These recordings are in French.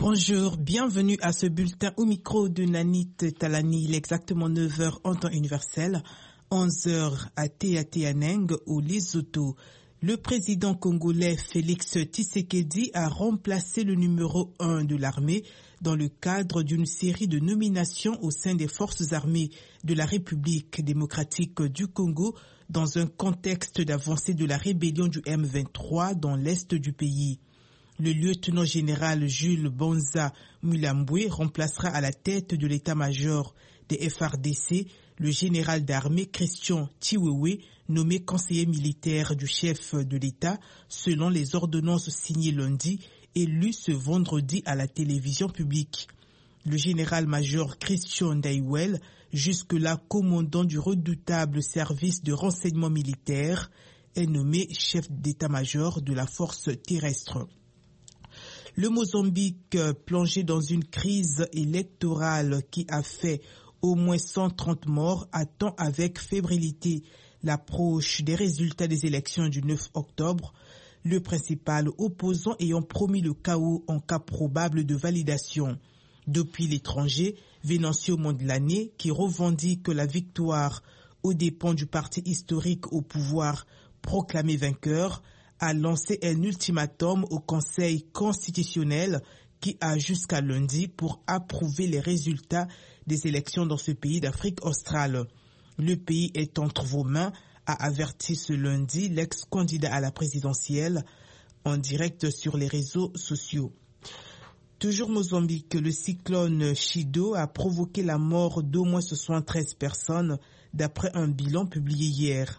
Bonjour, bienvenue à ce bulletin au micro de Nanit Talani. Il est exactement 9h en temps universel, 11h à Teateaneng au Lesotho. Le président congolais Félix Tshisekedi a remplacé le numéro 1 de l'armée dans le cadre d'une série de nominations au sein des forces armées de la République démocratique du Congo dans un contexte d'avancée de la rébellion du M23 dans l'est du pays. Le lieutenant général Jules Bonza Mulambwe remplacera à la tête de l'état-major des FARDC le général d'armée Christian Chiwewe, nommé conseiller militaire du chef de l'État, selon les ordonnances signées lundi et lues ce vendredi à la télévision publique. Le général-major Christian Daiwel, jusque-là commandant du redoutable service de renseignement militaire, est nommé chef d'état-major de la force terrestre. Le Mozambique, plongé dans une crise électorale qui a fait au moins 130 morts, attend avec fébrilité l'approche des résultats des élections du 9 octobre, le principal opposant ayant promis le chaos en cas probable de validation. Depuis l'étranger, Venancio Mondlane, qui revendique la victoire aux dépens du parti historique au pouvoir proclamé vainqueur, a lancé un ultimatum au Conseil constitutionnel qui a jusqu'à lundi pour approuver les résultats des élections dans ce pays d'Afrique australe. Le pays est entre vos mains, a averti ce lundi l'ex-candidat à la présidentielle en direct sur les réseaux sociaux. Toujours Mozambique, le cyclone Chido a provoqué la mort d'au moins 73 personnes d'après un bilan publié hier.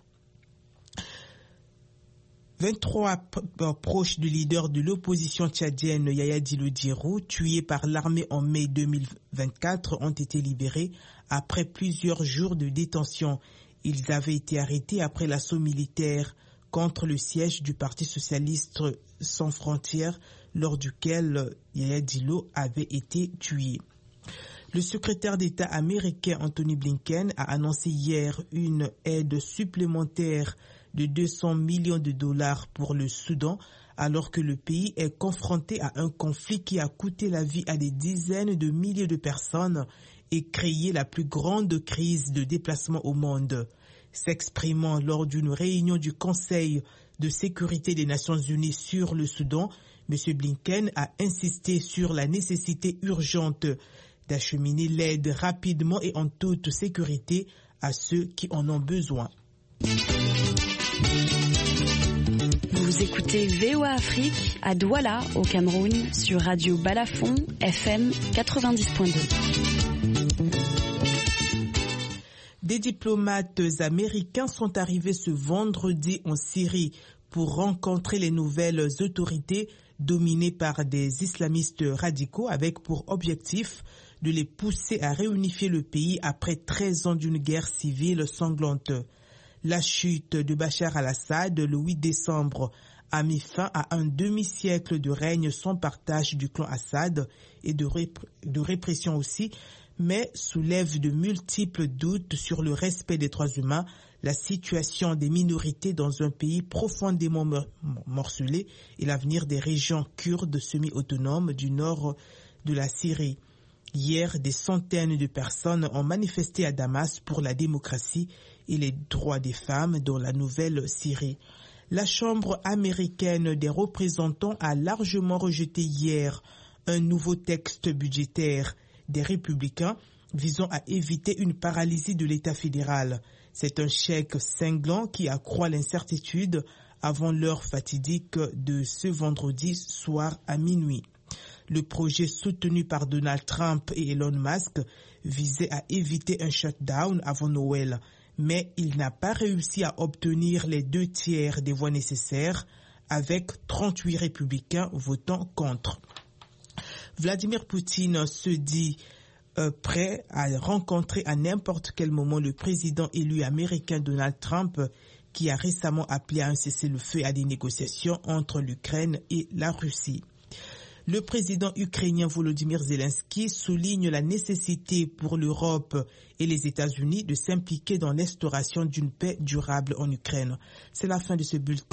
23 proches du leader de l'opposition tchadienne Yaya Dillo Djirou, tués par l'armée en mai 2024, ont été libérés après plusieurs jours de détention. Ils avaient été arrêtés après l'assaut militaire contre le siège du Parti socialiste sans frontières, lors duquel Yaya Dillo avait été tué. Le secrétaire d'État américain Anthony Blinken a annoncé hier une aide supplémentaire de 200 millions de dollars pour le Soudan, alors que le pays est confronté à un conflit qui a coûté la vie à des dizaines de milliers de personnes et créé la plus grande crise de déplacement au monde. S'exprimant lors d'une réunion du Conseil de sécurité des Nations Unies sur le Soudan, M. Blinken a insisté sur la nécessité urgente d'acheminer l'aide rapidement et en toute sécurité à ceux qui en ont besoin. Vous écoutez VOA Afrique à Douala au Cameroun sur Radio Balafon FM 90.2. Des diplomates américains sont arrivés ce vendredi en Syrie pour rencontrer les nouvelles autorités dominées par des islamistes radicaux avec pour objectif de les pousser à réunifier le pays après 13 ans d'une guerre civile sanglante. La chute de Bachar al-Assad le 8 décembre a mis fin à un demi-siècle de règne sans partage du clan Assad et de répression aussi, mais soulève de multiples doutes sur le respect des droits humains, la situation des minorités dans un pays profondément morcelé et l'avenir des régions kurdes semi-autonomes du nord de la Syrie. Hier, des centaines de personnes ont manifesté à Damas pour la démocratie et les droits des femmes dans la nouvelle Syrie. La Chambre américaine des représentants a largement rejeté hier un nouveau texte budgétaire des républicains visant à éviter une paralysie de l'État fédéral. C'est un chèque cinglant qui accroît l'incertitude avant l'heure fatidique de ce vendredi soir à minuit. Le projet soutenu par Donald Trump et Elon Musk visait à éviter un shutdown avant Noël, mais il n'a pas réussi à obtenir les 2/3 des voix nécessaires, avec 38 républicains votant contre. Vladimir Poutine se dit prêt à rencontrer à n'importe quel moment le président élu américain Donald Trump, qui a récemment appelé à un cessez-le-feu et à des négociations entre l'Ukraine et la Russie. Le président ukrainien Volodymyr Zelensky souligne la nécessité pour l'Europe et les États-Unis de s'impliquer dans l'instauration d'une paix durable en Ukraine. C'est la fin de ce bulletin.